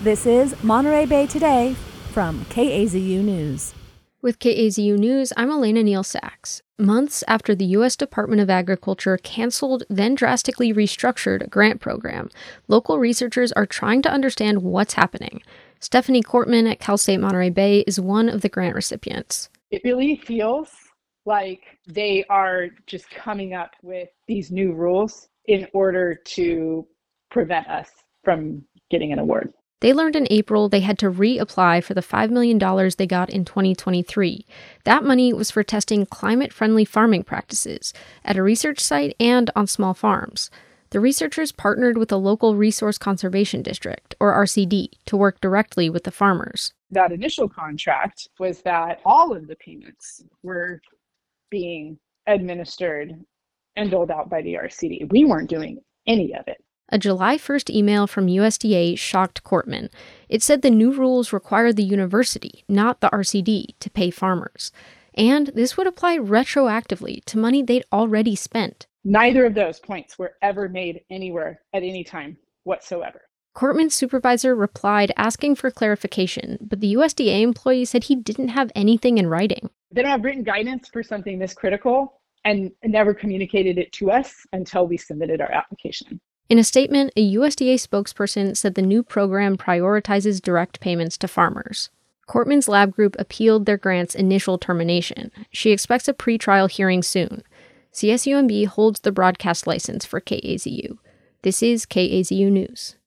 This is Monterey Bay Today from KAZU News. With KAZU News, I'm Elena Neal-Sachs. Months after the U.S. Department of Agriculture canceled, then drastically restructured a grant program, local researchers are trying to understand what's happening. Stephanie Kortman at Cal State Monterey Bay is one of the grant recipients. It really feels like they are just coming up with these new rules in order to prevent us from getting an award. They learned in April they had to reapply for the $5 million they got in 2023. That money was for testing climate-friendly farming practices at a research site and on small farms. The researchers partnered with a local resource conservation district, or RCD, to work directly with the farmers. That initial contract was that all of the payments were being administered and doled out by the RCD. We weren't doing any of it. A July 1st email from USDA shocked Kortman. It said the new rules require the university, not the RCD, to pay farmers. And this would apply retroactively to money they'd already spent. Neither of those points were ever made anywhere at any time whatsoever. Kortman's supervisor replied asking for clarification, but the USDA employee said he didn't have anything in writing. They don't have written guidance for something this critical and never communicated it to us until we submitted our application. In a statement, a USDA spokesperson said the new program prioritizes direct payments to farmers. Kortman's lab group appealed their grant's initial termination. She expects a pretrial hearing soon. CSUMB holds the broadcast license for KAZU. This is KAZU News.